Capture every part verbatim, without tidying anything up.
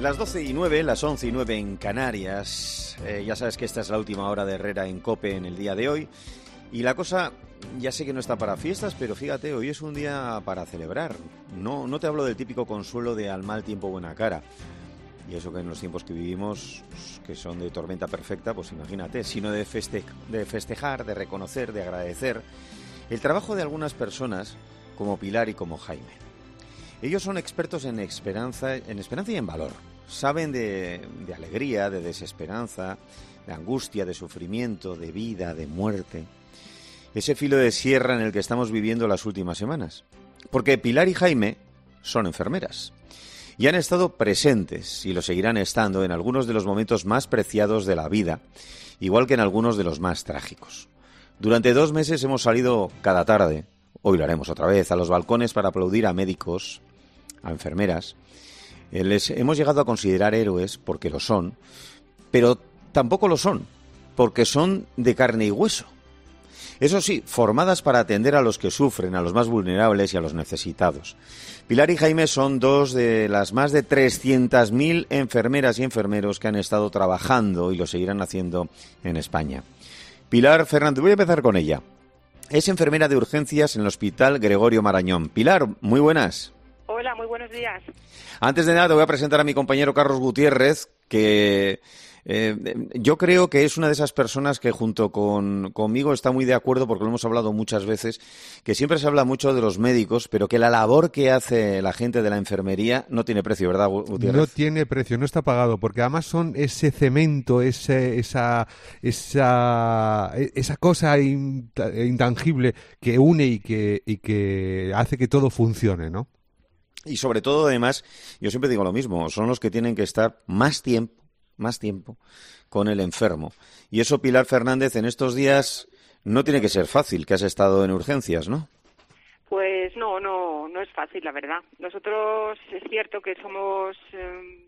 Las doce y nueve, las once y nueve en Canarias. Eh, ya sabes que esta es la última hora de Herrera en COPE en el día de hoy. Y la cosa, ya sé que no está para fiestas, pero fíjate, hoy es un día para celebrar. No, no te hablo del típico consuelo de al mal tiempo buena cara. Y eso que en los tiempos que vivimos, que son de tormenta perfecta, pues imagínate, sino de, feste- de festejar, de reconocer, de agradecer el trabajo de algunas personas como Pilar y como Jaime. Ellos son expertos en esperanza, en esperanza y en valor. Saben de, de alegría, de desesperanza, de angustia, de sufrimiento, de vida, de muerte. Ese filo de sierra en el que estamos viviendo las últimas semanas. Porque Pilar y Jaime son enfermeras. Y han estado presentes, y lo seguirán estando, en algunos de los momentos más preciados de la vida, igual que en algunos de los más trágicos. Durante dos meses hemos salido cada tarde, hoy lo haremos otra vez, a los balcones para aplaudir a médicos, a enfermeras. Les hemos llegado a considerar héroes porque lo son, pero tampoco lo son, porque son de carne y hueso. Eso sí, formadas para atender a los que sufren, a los más vulnerables y a los necesitados. Pilar y Jaime son dos de las más de trescientas mil enfermeras y enfermeros que han estado trabajando y lo seguirán haciendo en España. Pilar Fernández, voy a empezar con ella. Es enfermera de urgencias en el Hospital Gregorio Marañón. Pilar, muy buenas. Hola, muy buenos días. Antes de nada, te voy a presentar a mi compañero Carlos Gutiérrez, que eh, yo creo que es una de esas personas que junto con conmigo está muy de acuerdo, porque lo hemos hablado muchas veces, que siempre se habla mucho de los médicos, pero que la labor que hace la gente de la enfermería no tiene precio, ¿verdad, Gutiérrez? No tiene precio, no está pagado, porque además son ese cemento, ese, esa, esa, esa cosa intangible que une y que, y que hace que todo funcione, ¿no? Y sobre todo, además, yo siempre digo lo mismo, son los que tienen que estar más tiempo, más tiempo con el enfermo. Y eso, Pilar Fernández, en estos días no tiene que ser fácil, que has estado en urgencias, ¿no? Pues no, no, no es fácil, la verdad. Nosotros es cierto que somos, eh,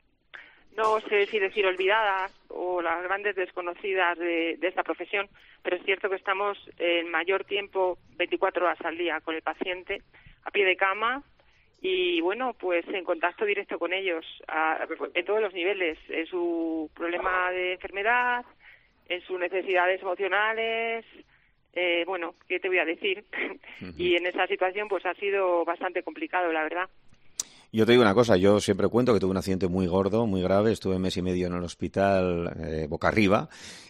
no sé si decir olvidadas o las grandes desconocidas de, de esta profesión, pero es cierto que estamos el mayor tiempo, veinticuatro horas al día, con el paciente, a pie de cama, y bueno, pues en contacto directo con ellos, a, en todos los niveles, en su problema de enfermedad, en sus necesidades emocionales, eh, bueno, ¿qué te voy a decir? Uh-huh. Y en esa situación pues ha sido bastante complicado, la verdad. Yo te digo una cosa, yo siempre cuento que tuve un accidente muy gordo, muy grave, estuve mes y medio en el hospital eh, boca arriba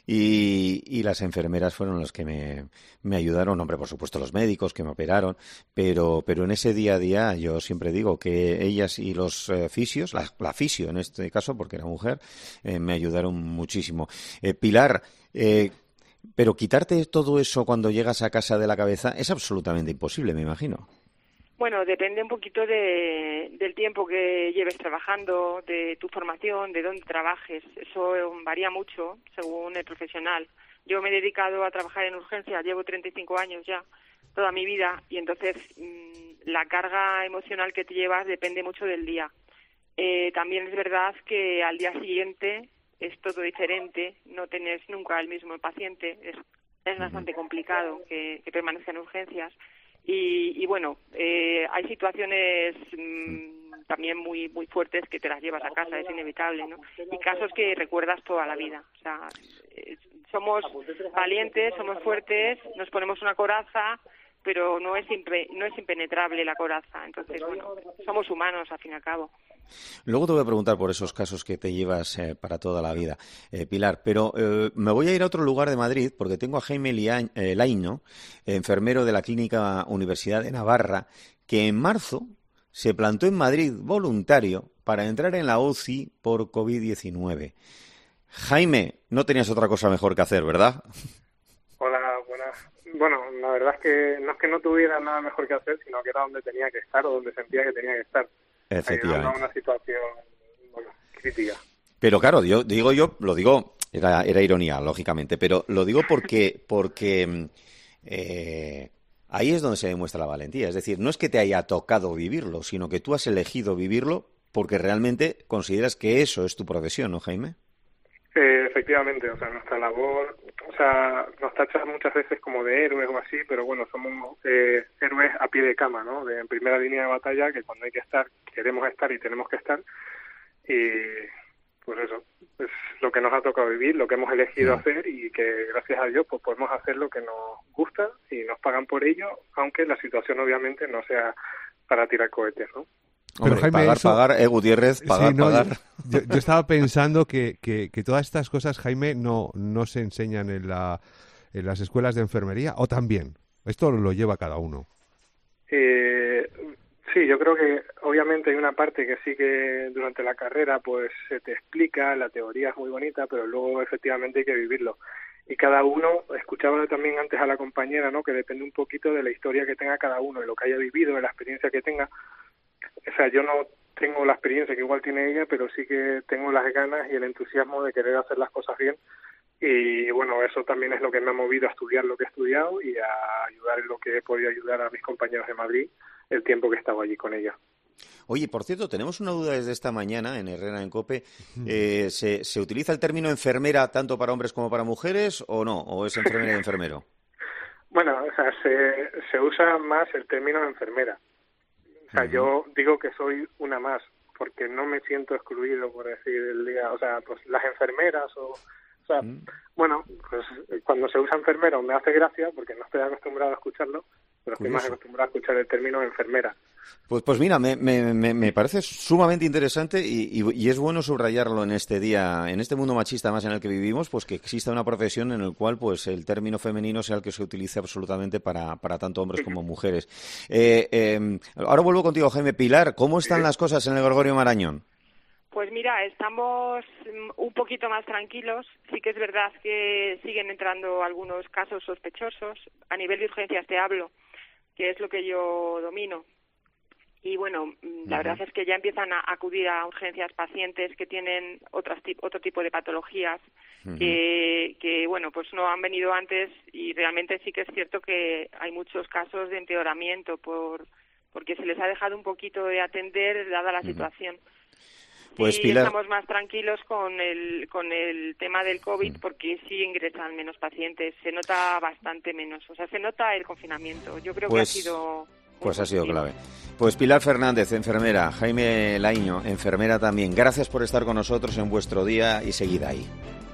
y, y las enfermeras fueron las que me, me ayudaron, hombre, por supuesto los médicos que me operaron, pero, pero en ese día a día yo siempre digo que ellas y los eh, fisios, la, la fisio en este caso, porque era mujer, eh, me ayudaron muchísimo. Eh, Pilar, eh, pero quitarte todo eso cuando llegas a casa de la cabeza es absolutamente imposible, me imagino. Bueno, depende un poquito de, del tiempo que lleves trabajando, de tu formación, de dónde trabajes. Eso varía mucho según el profesional. Yo me he dedicado a trabajar en urgencias, llevo treinta y cinco años ya, toda mi vida, y entonces mmm, la carga emocional que te llevas depende mucho del día. Eh, también es verdad que al día siguiente es todo diferente, no tenés nunca el mismo paciente, es, es bastante complicado que, que permanezca en urgencias. Y, y bueno, eh, hay situaciones mmm, también muy muy fuertes que te las llevas a casa, es inevitable, ¿no? Y casos que recuerdas toda la vida. O sea, eh, somos valientes, somos fuertes, nos ponemos una coraza, pero no es impre, no es impenetrable la coraza. Entonces, bueno, somos humanos, al fin y al cabo. Luego te voy a preguntar por esos casos que te llevas eh, para toda la vida, eh, Pilar, pero eh, me voy a ir a otro lugar de Madrid porque tengo a Jaime Liañ, eh, Laino, enfermero de la Clínica Universidad de Navarra, que en marzo se plantó en Madrid voluntario para entrar en la U C I por COVID diecinueve. Jaime, no tenías otra cosa mejor que hacer, ¿verdad? Hola, buenas. Bueno, la verdad es que no es que no tuviera nada mejor que hacer, sino que era donde tenía que estar o donde sentía que tenía que estar. Efectivamente. Era una situación, bueno, crítica. Pero claro, yo digo yo, lo digo, era, era ironía, lógicamente, pero lo digo porque, porque eh, ahí es donde se demuestra la valentía. Es decir, no es que te haya tocado vivirlo, sino que tú has elegido vivirlo porque realmente consideras que eso es tu profesión, ¿no, Jaime? Eh, efectivamente, o sea, nuestra labor, o sea, nos tachan muchas veces como de héroes o así, pero bueno, somos eh, héroes a pie de cama, ¿no? De en primera línea de batalla, que cuando hay que estar, queremos estar y tenemos que estar. y pues eso, es lo que nos ha tocado vivir, lo que hemos elegido Mm. hacer y que gracias a Dios pues podemos hacer lo que nos gusta y nos pagan por ello, aunque la situación obviamente no sea para tirar cohetes, ¿no? Hombre, Pero, Jaime, pagar, eso- pagar, eh, Gutiérrez, pagar, Sí, no, pagar. Yo, yo estaba pensando que, que, que todas estas cosas, Jaime, no, no se enseñan en, la, en las escuelas de enfermería, o también. Esto lo lleva cada uno. Eh, sí, yo creo que obviamente hay una parte que sí que durante la carrera pues se te explica, la teoría es muy bonita, pero luego efectivamente hay que vivirlo. Y cada uno, escuchaba también antes a la compañera, ¿no?, que depende un poquito de la historia que tenga cada uno, de lo que haya vivido, de la experiencia que tenga. O sea, yo no tengo la experiencia que igual tiene ella, pero sí que tengo las ganas y el entusiasmo de querer hacer las cosas bien. Y bueno, eso también es lo que me ha movido a estudiar lo que he estudiado y a ayudar en lo que he podido ayudar a mis compañeros de Madrid el tiempo que he estado allí con ella. Oye, por cierto, tenemos una duda desde esta mañana en Herrera en COPE. Eh, ¿se, ¿Se utiliza el término enfermera tanto para hombres como para mujeres o no? ¿O es enfermera y enfermero? Bueno, o sea, se, se usa más el término enfermera. O sea, uh-huh. yo digo que soy una más, porque no me siento excluido, por decir el día, o sea, pues las enfermeras o... O sea, uh-huh. bueno, pues cuando se usa enfermero me hace gracia, porque no estoy acostumbrado a escucharlo, pero estoy Curioso. más acostumbrado a escuchar el término enfermera. Pues, pues mira, me, me, me parece sumamente interesante y, y, y es bueno subrayarlo en este día, en este mundo machista más en el que vivimos, pues que exista una profesión en el cual pues el término femenino sea el que se utilice absolutamente para, para tanto hombres como mujeres. Eh, eh, ahora vuelvo contigo, Jaime. Pilar, ¿cómo están las cosas en el Gregorio Marañón? Pues mira, estamos un poquito más tranquilos. Sí que es verdad que siguen entrando algunos casos sospechosos. A nivel de urgencias te hablo, que es lo que yo domino. Y bueno, la uh-huh. verdad es que ya empiezan a acudir a urgencias pacientes que tienen otras, otro tipo de patologías uh-huh. que, que, bueno, pues no han venido antes y realmente sí que es cierto que hay muchos casos de empeoramiento por porque se les ha dejado un poquito de atender dada la uh-huh. situación. Pues, y Pilar... estamos más tranquilos con el con el tema del COVID porque sí ingresan menos pacientes, se nota bastante menos, o sea, se nota el confinamiento. Yo creo pues... que ha sido... Pues ha sido clave. Pues Pilar Fernández, enfermera, Jaime Laíño, enfermera también. Gracias por estar con nosotros en vuestro día y seguid ahí.